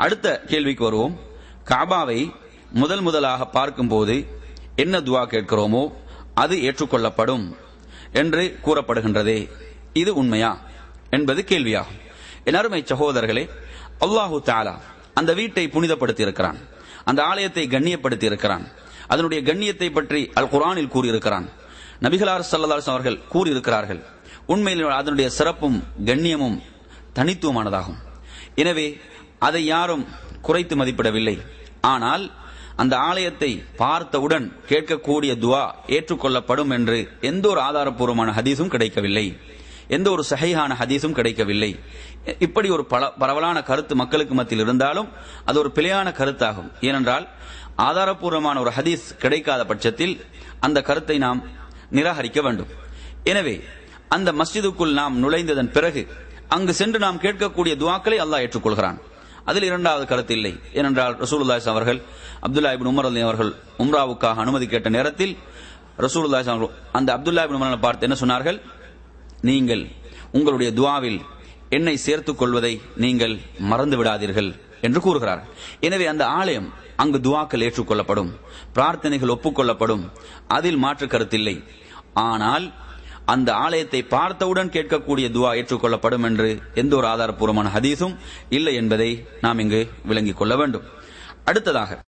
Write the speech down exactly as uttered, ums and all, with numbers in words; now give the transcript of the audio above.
அடுத்த கேள்விக்கு வருவோம். காபாவை முதல் முதலாக பார்க்கும் போது என்ன துவா கேட்கிறோமோ அது ஏற்றுக்கொள்ளப்படும் என்று கூறப்படுகின்றதே, இது உண்மையா என்பது கேள்வியாகும். என் அருமை சகோதரர்களே, அல்லாஹு தஆலா அந்த வீட்டை புனிதப்படுத்தி இருக்கிறான், அந்த ஆலயத்தை கண்ணியப்படுத்தி இருக்கிறான். அதனுடைய கண்ணியத்தை பற்றி அல் குர்ஆனில் கூறியிருக்கிறான். நபிகளார் ஸல்லல்லாஹு அலைஹி வஸல்லம் அவர்கள் கூறியிருக்கிறார்கள். உண்மையில் அதனுடைய சிறப்பும் கண்ணியமும் தனித்துவமானதாகும். எனவே அதை யாரும் குறைத்து மதிப்பிடவில்லை. ஆனால் அந்த ஆலயத்தை பார்த்தவுடன் கேட்கக்கூடிய துவா ஏற்றுக்கொள்ளப்படும் என்று எந்த ஒரு ஆதாரப்பூர்வமான ஹதீஸும் கிடைக்கவில்லை, எந்த ஒரு சஹீஹான ஹதீஸும் கிடைக்கவில்லை. இப்படி ஒரு பரவலான கருத்து மக்களுக்கு மத்தியில் இருந்தாலும் அது ஒரு பிழையான கருத்தாகும். ஏனென்றால் ஆதாரப்பூர்வமான ஒரு ஹதீஸ் கிடைக்காத பட்சத்தில் அந்த கருத்தை நாம் நிராகரிக்க வேண்டும். எனவே அந்த மஸ்ஜிதுக்குள் நாம் நுழைந்ததன் பிறகு அங்கு சென்று நாம் கேட்கக்கூடிய துவாக்களை அல்லாஹ் ஏற்றுக்கொள்கிறான். அதில் இரண்டாவது கருத்து இல்லை. ஏனென்றால் ரசூலுல்லாஹி அவர்கள் அப்துல்லா இப்னு உமர் ரலியல்லாஹு அவர்கள் உம்ராவுக்காக அனுமதி கேட்ட நேரத்தில் ரசூலுல்லாஹி அவர்கள் அந்த அப்துல்லா இப்னு உமரை பார்த்து என்ன சொன்னார்கள்? நீங்கள் உங்களுடைய துவாவில் என்னை சேர்த்துக் கொள்வதை நீங்கள் மறந்து விடாதீர்கள் என்று கூறுகிறார். எனவே அந்த ஆலயம் அங்கு துவாக்கள் ஏற்றுக்கொள்ளப்படும், பிரார்த்தனைகள் ஒப்புக்கொள்ளப்படும், அதில் மாற்று கருத்தில்லை. ஆனால் அந்த ஆலயத்தை பார்த்தவுடன் கேட்கக்கூடிய துவா ஏற்றுக்கொள்ளப்படும் என்று எந்த ஒரு ஆதாரப்பூர்வமான ஹதீஸும் இல்லை என்பதை நாம் இங்கு விளங்கிக் கொள்ள வேண்டும். அடுத்ததாக